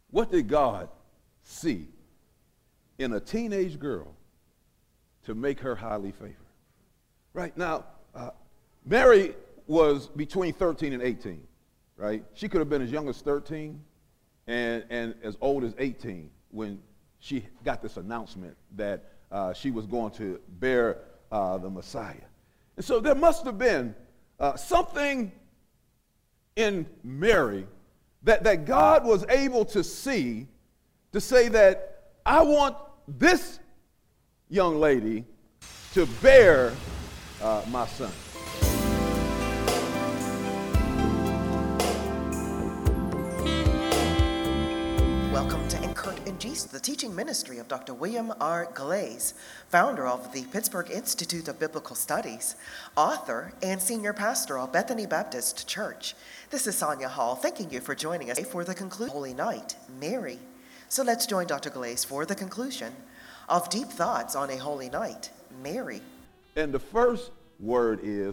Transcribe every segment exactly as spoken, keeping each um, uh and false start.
What did God see in a teenage girl to make her highly favored? Right now, uh, Mary was between thirteen and eighteen, right? She could have been as young as thirteen and, and as old as eighteen when she got this announcement that uh, she was going to bear uh, the Messiah. And so there must have been uh, something in Mary that, that God was able to see to say that I want this young lady to bear uh, my son. Welcome to Enkert and Gist, the teaching ministry of Doctor William R. Glaze, founder of the Pittsburgh Institute of Biblical Studies, author, and senior pastor of Bethany Baptist Church. This is Sonia Hall, thanking you for joining us for the conclusion Holy Night, Mary. So let's join Doctor Glaze for the conclusion of Deep Thoughts on a Holy Night, Mary. And the first word is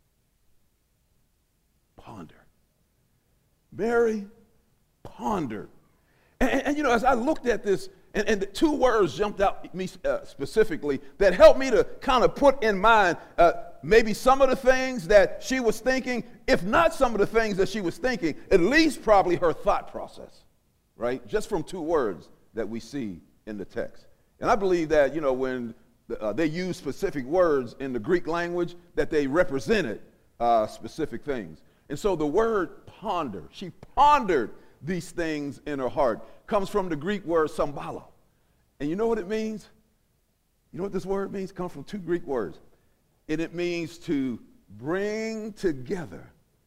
ponder. Mary pondered. And, and, and you know, as I looked at this, and, and the two words jumped out at me uh, specifically that helped me to kind of put in mind uh, maybe some of the things that she was thinking, if not some of the things that she was thinking, at least probably her thought process, right? Just from two words that we see in the text. And I believe that, you know, when uh, they use specific words in the Greek language, that they represented uh, specific things. And so the word ponder, she pondered these things in her heart, comes from the Greek word symbolo. And you know what it means? You know what this word means? It comes from two Greek words. And it means to bring together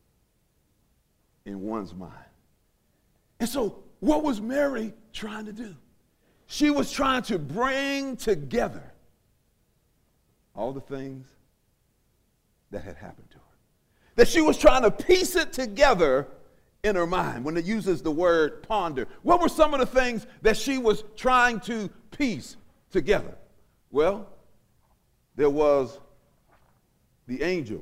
in one's mind. And so what was Mary trying to do? She was trying to bring together all the things that had happened to her. That she was trying to piece it together in her mind when it uses the word ponder. What were some of the things that she was trying to piece together? Well, there was the angel,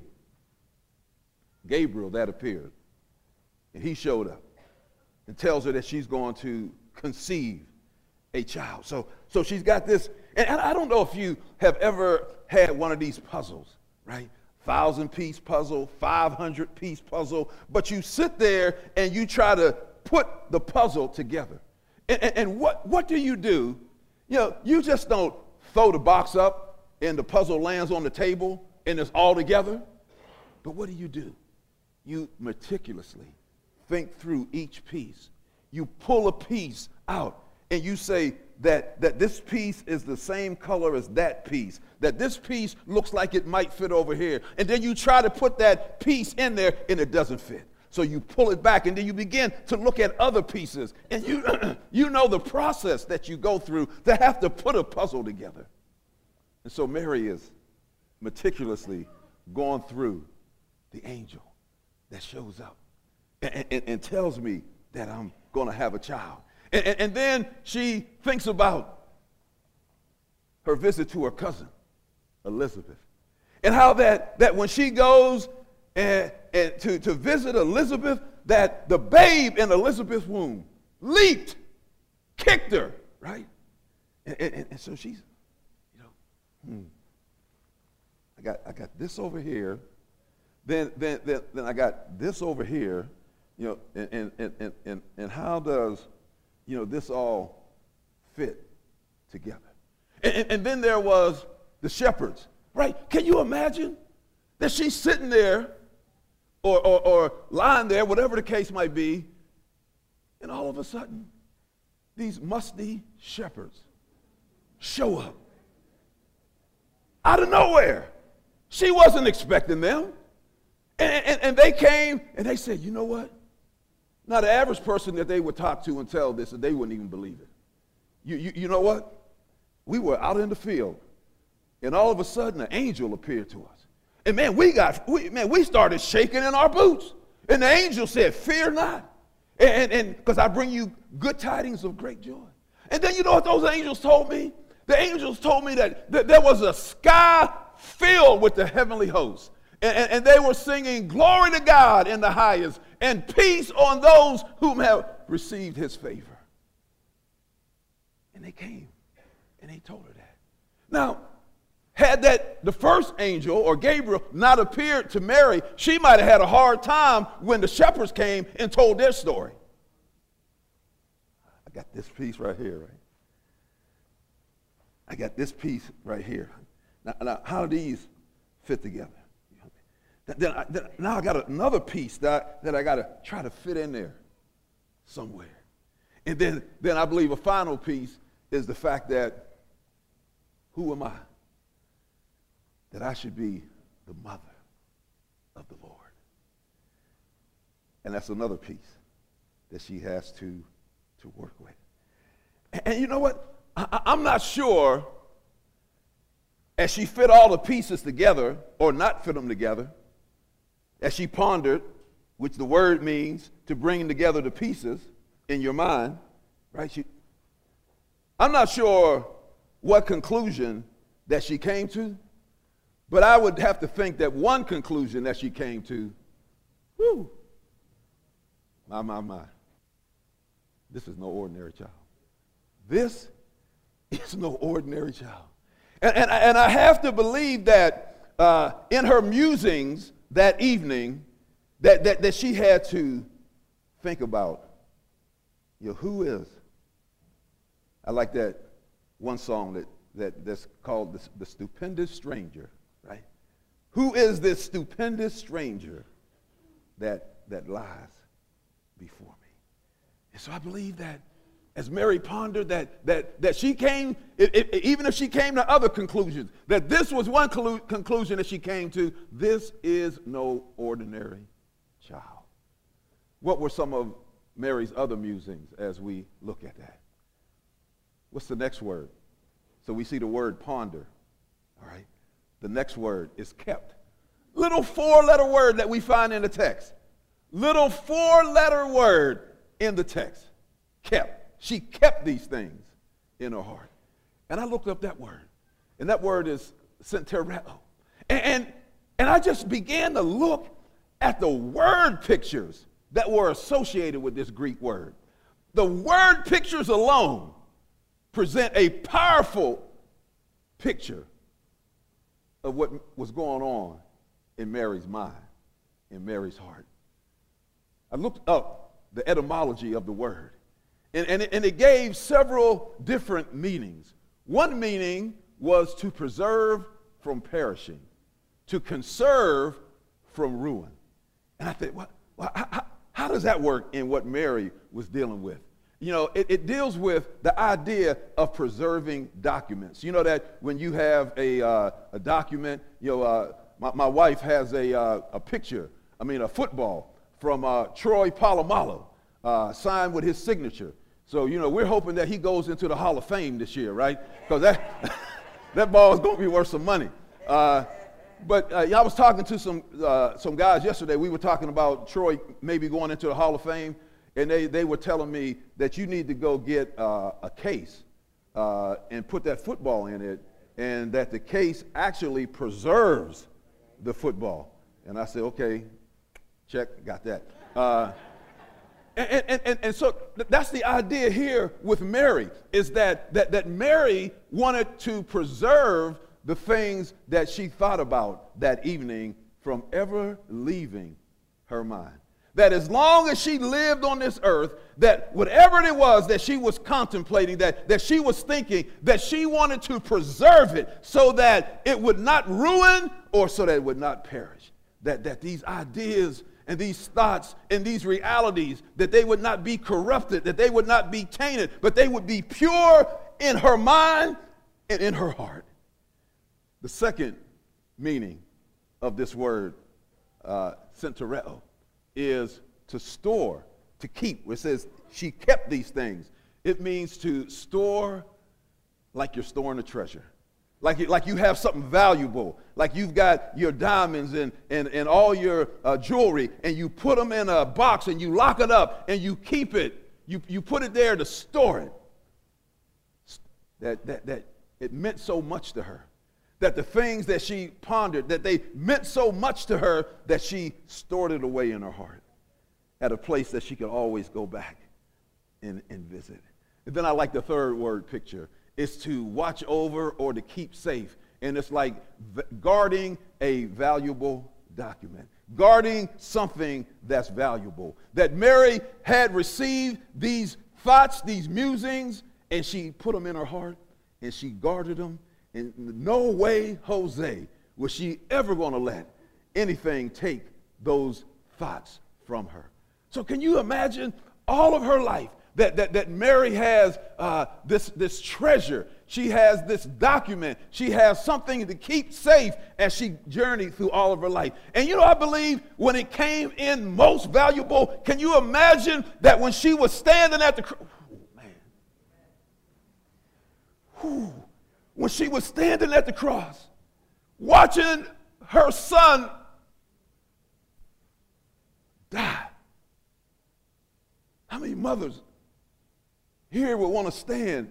Gabriel, that appeared. And he showed up and tells her that she's going to conceive a child. So, so she's got this, and I don't know if you have ever had one of these puzzles, right? Thousand-piece puzzle, five hundred piece puzzle, but you sit there and you try to put the puzzle together. And, and, and what, what do you do? You know, you just don't throw the box up and the puzzle lands on the table and it's all together. But what do you do? You meticulously think through each piece. You pull a piece out and you say that, that this piece is the same color as that piece, that this piece looks like it might fit over here. And then you try to put that piece in there and it doesn't fit. So you pull it back and then you begin to look at other pieces. And you, you know the process that you go through to have to put a puzzle together. And so Mary is meticulously going through the angel that shows up and, and, and tells me that I'm going to have a child. And, and, and then she thinks about her visit to her cousin, Elizabeth, and how that, that when she goes and, and to, to visit Elizabeth, that the babe in Elizabeth's womb leaped, kicked her, right? And, and, and so she's, you know, hmm, I got I got this over here, then then then, then I got this over here, you know, and and and and, and how does, you know, this all fit together? And, and, and then there was the shepherds, right? Can you imagine that she's sitting there or, or, or lying there, whatever the case might be, and all of a sudden, these musty shepherds show up out of nowhere. She wasn't expecting them. And, and, and they came and they said, you know what? Now, the average person that they would talk to and tell this, they wouldn't even believe it. You, you, you know what? We were out in the field, and all of a sudden, an angel appeared to us. And man, we got, we, man, we started shaking in our boots. And the angel said, fear not. And and because I bring you good tidings of great joy. And then you know what those angels told me? The angels told me that, that there was a sky filled with the heavenly hosts. And, and, and they were singing, glory to God in the highest, and peace on those whom have received his favor. And they came, and they told her that. Now, had that the first angel or Gabriel not appeared to Mary, she might have had a hard time when the shepherds came and told their story. I got this piece right here, right? I got this piece right here. Now, now how do these fit together? Then, I, then now I got another piece that, that I got to try to fit in there somewhere. And then, then I believe a final piece is the fact that, who am I? That I should be the mother of the Lord. And that's another piece that she has to, to work with. And, and you know what? I, I'm not sure as she fit all the pieces together or not fit them together, as she pondered, which the word means to bring together the pieces in your mind, right? She, I'm not sure what conclusion that she came to, but I would have to think that one conclusion that she came to, whoo, my, my, my, this is no ordinary child. This is no ordinary child. And, and, and I have to believe that uh, in her musings that evening, that, that, that she had to think about, you know, who is, I like that one song that, that that's called the, the Stupendous Stranger, right? Who is this stupendous stranger that, that lies before me? And so I believe that as Mary pondered that, that, that she came, it, it, even if she came to other conclusions, that this was one collu- conclusion that she came to, this is no ordinary child. What were some of Mary's other musings as we look at that? What's the next word? So we see the word ponder, all right? The next word is kept. Little four-letter word that we find in the text. Little four-letter word in the text. Kept. She kept these things in her heart. And I looked up that word. And that word is centereo. And, and, and I just began to look at the word pictures that were associated with this Greek word. The word pictures alone present a powerful picture of what was going on in Mary's mind, in Mary's heart. I looked up the etymology of the word, and, and, it, and it gave several different meanings. One meaning was to preserve from perishing, to conserve from ruin. And I think, what, well, how, how does that work in what Mary was dealing with? You know, it, it deals with the idea of preserving documents. You know that when you have a, uh, a document, you know, uh, my, my wife has a, uh, a picture, I mean a football from uh, Troy Polamalu, uh, signed with his signature. So, you know, we're hoping that he goes into the Hall of Fame this year, right? Because that, that ball is going to be worth some money. Uh, but uh, I was talking to some, uh, some guys yesterday. We were talking about Troy maybe going into the Hall of Fame. And they, they were telling me that you need to go get uh, a case uh, and put that football in it, and that the case actually preserves the football. And I said, okay, check, got that. Uh, and, and, and, and so that's the idea here with Mary, is that, that, that Mary wanted to preserve the things that she thought about that evening from ever leaving her mind. That as long as she lived on this earth, that whatever it was that she was contemplating, that, that she was thinking, that she wanted to preserve it so that it would not ruin or so that it would not perish. That, that these ideas and these thoughts and these realities, that they would not be corrupted, that they would not be tainted, but they would be pure in her mind and in her heart. The second meaning of this word, uh, centereo, is to store, to keep. It says she kept these things. It means to store like you're storing a treasure. Like you, like you have something valuable. Like you've got your diamonds and, and, and all your uh, jewelry, and you put them in a box and you lock it up and you keep it. You, you put it there to store it. That, that, that it meant so much to her. That the things that she pondered, that they meant so much to her that she stored it away in her heart at a place that she could always go back and, and visit. And then I like the third word picture. It's to watch over or to keep safe. And it's like v- guarding a valuable document, guarding something that's valuable. That Mary had received these thoughts, these musings, and she put them in her heart, and she guarded them. And no way, Jose, was she ever going to let anything take those thoughts from her. So can you imagine all of her life that, that, that Mary has uh, this, this treasure. She has this document. She has something to keep safe as she journeyed through all of her life. And you know, I believe when it came in most valuable, can you imagine that when she was standing at the cross, oh, man. Whew. When she was standing at the cross, watching her son die. How many mothers here would want to stand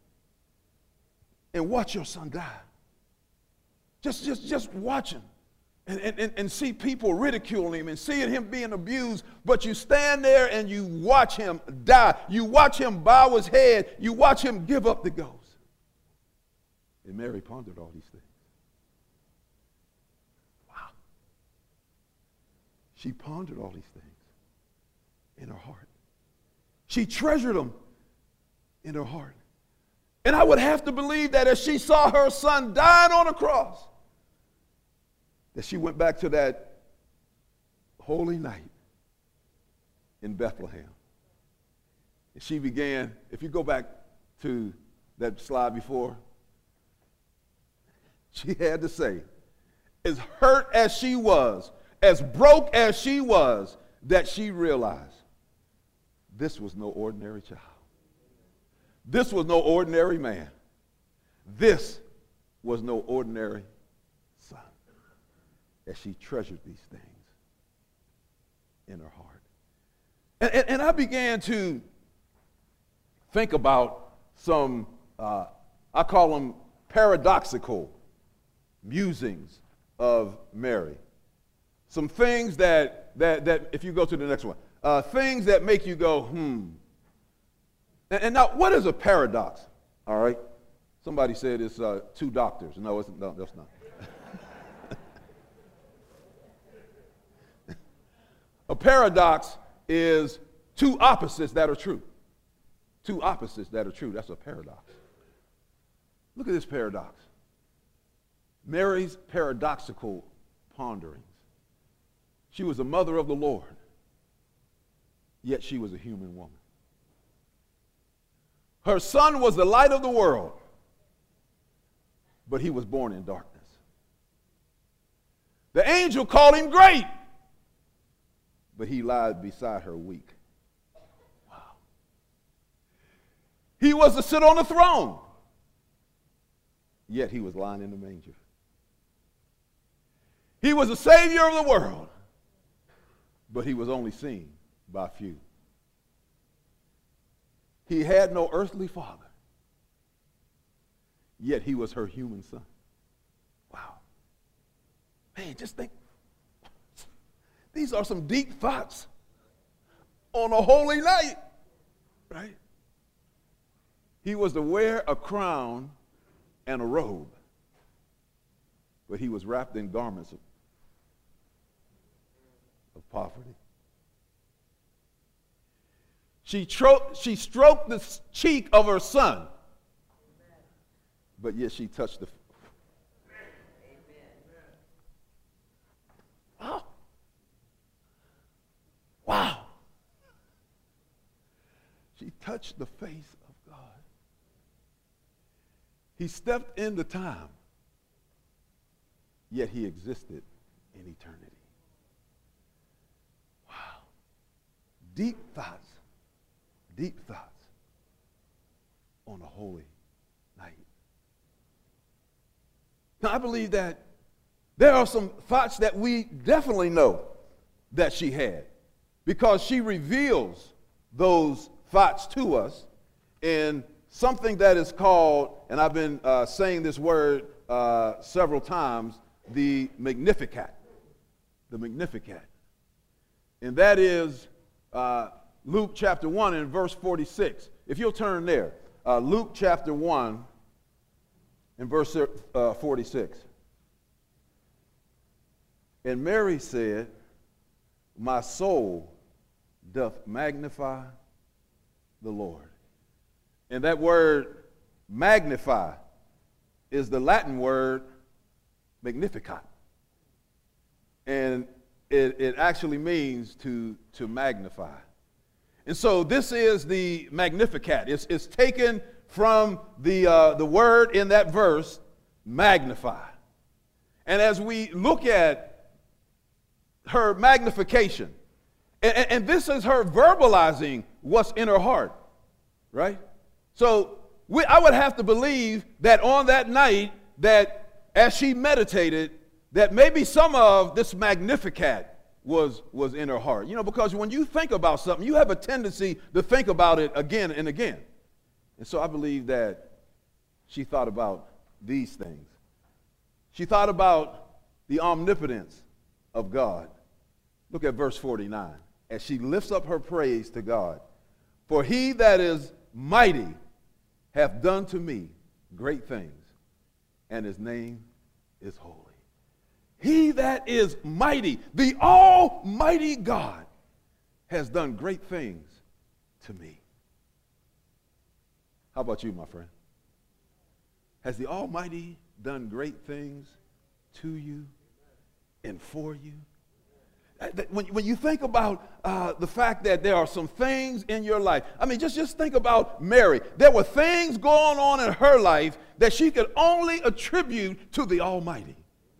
and watch your son die? Just, just, just watch him and, and, and see people ridiculing him and seeing him being abused, but you stand there and you watch him die. You watch him bow his head. You watch him give up the ghost. And Mary pondered all these things. Wow. She pondered all these things in her heart. She treasured them in her heart. And I would have to believe that as she saw her son dying on a cross, that she went back to that holy night in Bethlehem. And she began, if you go back to that slide before, she had to say, as hurt as she was, as broke as she was, that she realized this was no ordinary child. This was no ordinary man. This was no ordinary son. As she treasured these things in her heart. And, and, and I began to think about some, uh, I call them paradoxical musings of Mary. Some things that, that, that if you go to the next one, uh, things that make you go, hmm. And, and now, what is a paradox? All right? Somebody said it's uh, two doctors. No, it's, no, that's not. A paradox is two opposites that are true. Two opposites that are true. That's a paradox. Look at this paradox. Mary's paradoxical ponderings. She was a mother of the Lord, yet she was a human woman. Her son was the light of the world, but he was born in darkness. The angel called him great, but he lied beside her weak. Wow. He was to sit on the throne, yet he was lying in the manger. He was the Savior of the world, but he was only seen by few. He had no earthly father, yet he was her human son. Wow. Man, just think. These are some deep thoughts on a holy night, right? He was to wear a crown and a robe, but he was wrapped in garments of, of poverty. She, tro- she stroked the cheek of her son, but yet she touched the. Wow. Wow. She touched the face of God. He stepped into time, yet he existed in eternity. Wow. Deep thoughts. Deep thoughts on a holy night. Now, I believe that there are some thoughts that we definitely know that she had, because she reveals those thoughts to us in something that is called, and I've been uh, saying this word uh, several times, the Magnificat. The Magnificat. And that is uh, Luke chapter one and verse forty-six. If you'll turn there, uh, Luke chapter one and verse uh, forty-six. And Mary said, my soul doth magnify the Lord. And that word magnify is the Latin word magnificat. And it, it actually means to, to magnify. And so this is the Magnificat. It's, it's taken from the, uh, the word in that verse, magnify. And as we look at her magnification, and, and this is her verbalizing what's in her heart, right? So we, I would have to believe that on that night, that as she meditated, that maybe some of this Magnificat was, was in her heart. You know, because when you think about something, you have a tendency to think about it again and again. And so I believe that she thought about these things. She thought about the omnipotence of God. Look at verse forty-nine. As she lifts up her praise to God. For he that is mighty hath done to me great things, and his name is holy. He that is mighty, the almighty God, has done great things to me. How about you, my friend? Has the Almighty done great things to you and for you? When, when you think about uh, the fact that there are some things in your life, I mean, just, just think about Mary. There were things going on in her life that she could only attribute to the Almighty.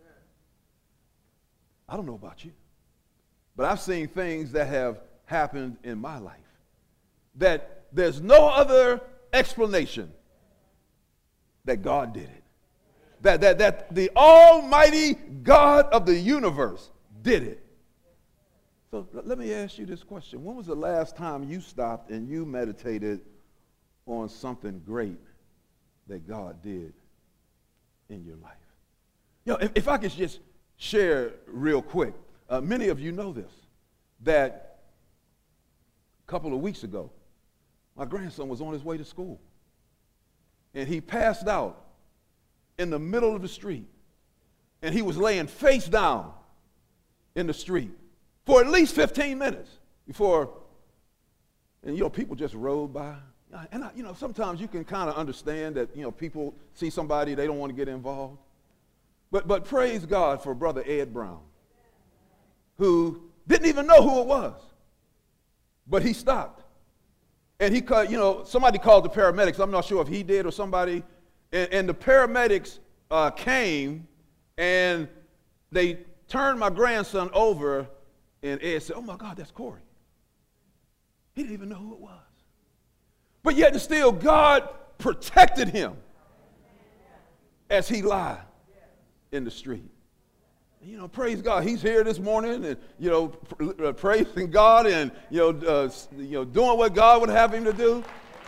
I don't know about you, but I've seen things that have happened in my life that there's no other explanation that God did it. That, that, that the Almighty God of the universe did it. So let me ask you this question. When was the last time you stopped and you meditated on something great that God did in your life? You know, if, if I could just share real quick, uh, many of you know this, that a couple of weeks ago, my grandson was on his way to school, and he passed out in the middle of the street, and he was laying face down in the street for at least fifteen minutes before, and you know, people just rode by. And I, you know, sometimes you can kind of understand that, you know, people see somebody, they don't want to get involved. But, but praise God for Brother Ed Brown, who didn't even know who it was, but he stopped. And he called, you know, somebody called the paramedics. I'm not sure if he did or somebody. And, and the paramedics uh, came, and they turned my grandson over, and Ed said, oh, my God, that's Corey. He didn't even know who it was. But yet and still, God protected him as he lied in the street. And, you know, praise God. He's here this morning and, you know, pr- praising God and, you know, uh, you know, doing what God would have him to do.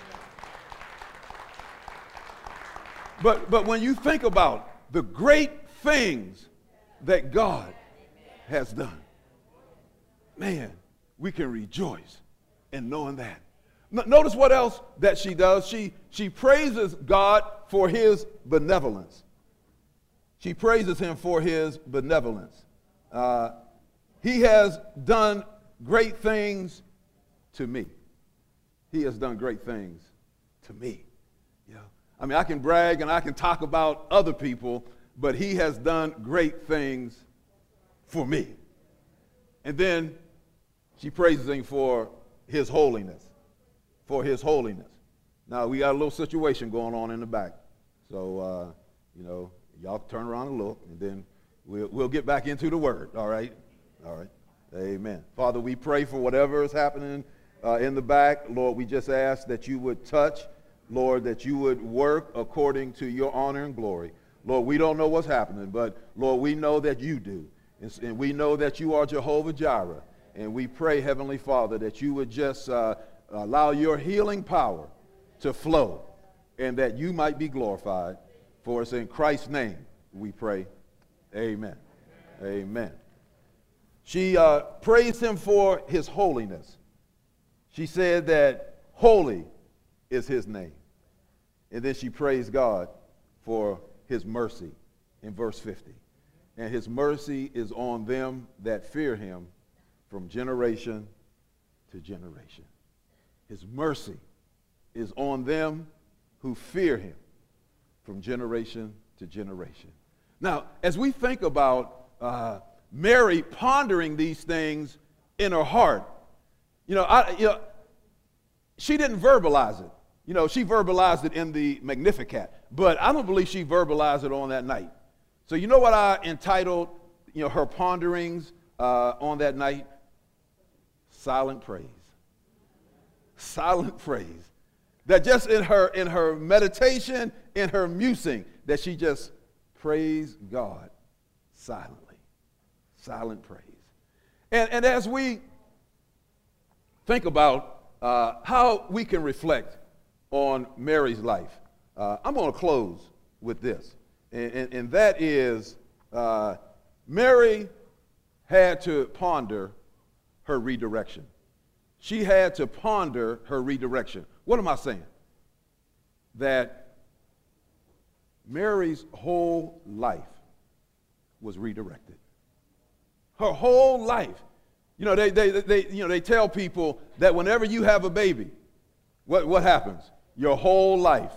But, but when you think about the great things that God has done, man, we can rejoice in knowing that. Notice what else that she does. She, she praises God for his benevolence. She praises him for his benevolence. Uh, he has done great things to me. He has done great things to me. You know, I mean, I can brag and I can talk about other people, but he has done great things for me. And then she praises him for his holiness. For his holiness. Now, we got a little situation going on in the back. So, uh, you know, y'all turn around and look, and then we'll, we'll get back into the word, all right? All right. Amen. Father, we pray for whatever is happening uh, in the back. Lord, we just ask that you would touch, Lord, that you would work according to your honor and glory. Lord, we don't know what's happening, but, Lord, we know that you do. And, and we know that you are Jehovah Jireh. And we pray, Heavenly Father, that you would just uh, allow your healing power to flow and that you might be glorified. For us in Christ's name we pray. Amen. Amen. Amen. She uh, praised him for his holiness. She said that holy is his name. And then she praised God for his mercy in verse fifty. And his mercy is on them that fear him from generation to generation. His mercy is on them who fear him from generation to generation. Now, as we think about uh, Mary pondering these things in her heart, you know, I, you know, she didn't verbalize it. You know, she verbalized it in the Magnificat, but I don't believe she verbalized it on that night. So you know what I entitled, you know, her ponderings uh, on that night? Silent praise. Silent praise. That just in her in her meditation, in her musing, that she just praised God silently. Silent praise. And, and as we think about uh, how we can reflect on Mary's life, uh, I'm going to close with this. And, and, and that is, uh, Mary had to ponder her redirection. She had to ponder her redirection. What am I saying? That Mary's whole life was redirected. Her whole life. You know, they, they, they, you know, they tell people that whenever you have a baby, what, what happens? Your whole life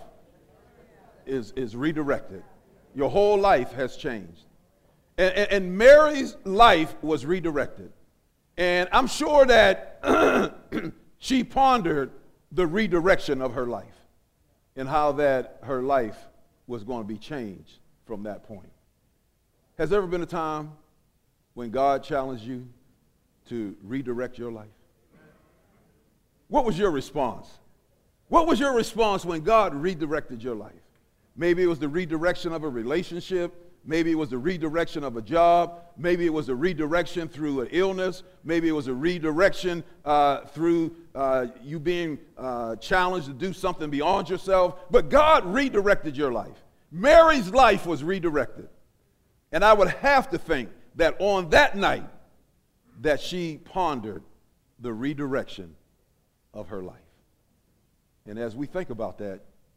is, is redirected. Your whole life has changed. And, and, and Mary's life was redirected. And I'm sure that she pondered the redirection of her life and how that her life was going to be changed from that point. Has there ever been a time when God challenged you to redirect your life? What was your response? What was your response when God redirected your life? Maybe it was the redirection of a relationship. Maybe it was the redirection of a job. Maybe it was a redirection through an illness. Maybe it was a redirection uh, through uh, you being uh, challenged to do something beyond yourself. But God redirected your life. Mary's life was redirected. And I would have to think that on that night that she pondered the redirection of her life. And as we think about that,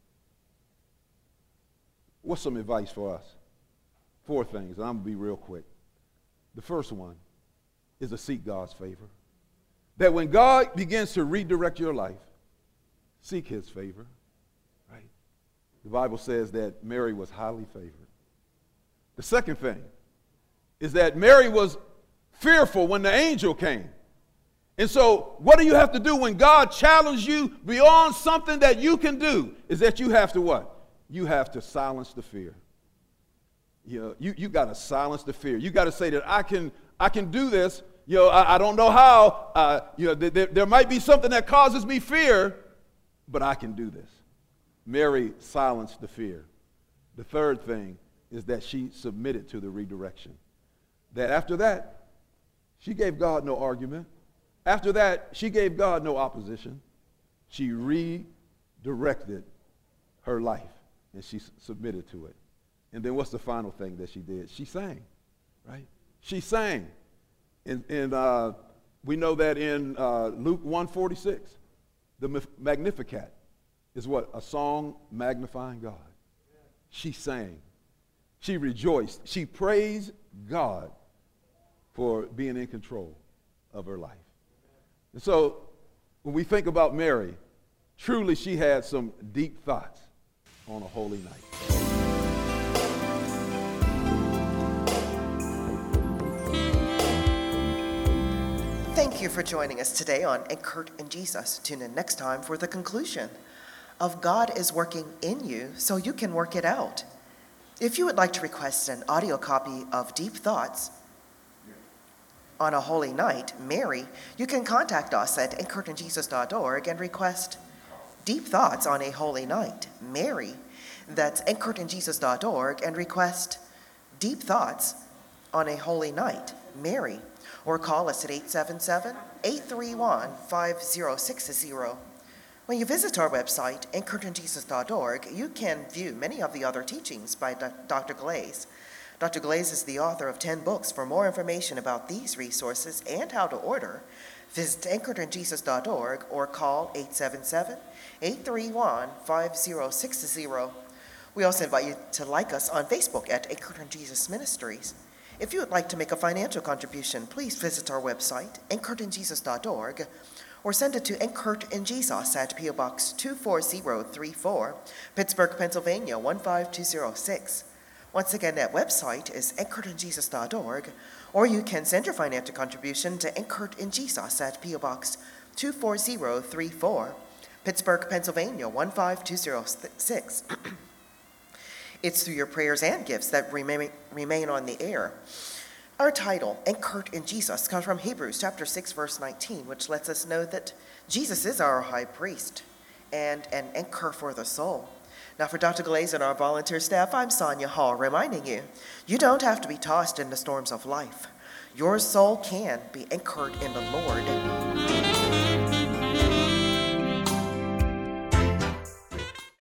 what's some advice for us? Four things, and I'm going to be real quick. The first one is to seek God's favor. That when God begins to redirect your life, seek his favor, right? The Bible says that Mary was highly favored. The second thing is that Mary was fearful when the angel came. And so what do you have to do when God challenges you beyond something that you can do? Is that you have to what? You have to silence the fear. You know, you, you got to silence the fear. You got to say that I can I can do this. You know, I, I don't know how. Uh, you know, th- th- there might be something that causes me fear, but I can do this. Mary silenced the fear. The third thing is that she submitted to the redirection. That after that, she gave God no argument. After that, she gave God no opposition. She redirected her life, and she s- submitted to it. And then what's the final thing that she did? She sang, right? She sang. And, and uh, we know that in uh, Luke one forty-six, the Magnificat is what? A song magnifying God. She sang. She rejoiced. She praised God for being in control of her life. And so when we think about Mary, truly she had some deep thoughts on a holy night. Thank you for joining us today on Kurt and Jesus. Tune in next time for the conclusion of God is working in you so you can work it out. If you would like to request an audio copy of Deep Thoughts on a Holy Night, Mary, you can contact us at kurt and jesus dot org and request Deep Thoughts on a Holy Night, Mary. That's kurt and jesus dot org and request Deep Thoughts on a Holy Night, Mary. Or call us at eight seven seven, eight three one, five zero six zero. When you visit our website, kurt and jesus dot org, you can view many of the other teachings by Doctor Glaze. Doctor Glaze is the author of ten books. For more information about these resources and how to order, Visit anchored in jesus dot org or call eight seven seven, eight three one, five zero six zero. We also invite you to like us on Facebook at Anchored in Jesus Ministries. If you would like to make a financial contribution, please visit our website, anchored in jesus dot org, or send it to Anchored in Jesus at P O Box two four zero three four, Pittsburgh, Pennsylvania one five two zero six. Once again, that website is anchored in jesus dot org, or you can send your financial contribution to Anchored in Jesus at P O Box two four zero three four, Pittsburgh, Pennsylvania one five two zero six. It's through your prayers and gifts that remain, remain on the air. Our title, Anchored in Jesus, comes from Hebrews chapter six, verse nineteen, which lets us know that Jesus is our high priest and an anchor for the soul. Now for Doctor Glaze and our volunteer staff, I'm Sonia Hall, reminding you, you don't have to be tossed in the storms of life. Your soul can be anchored in the Lord.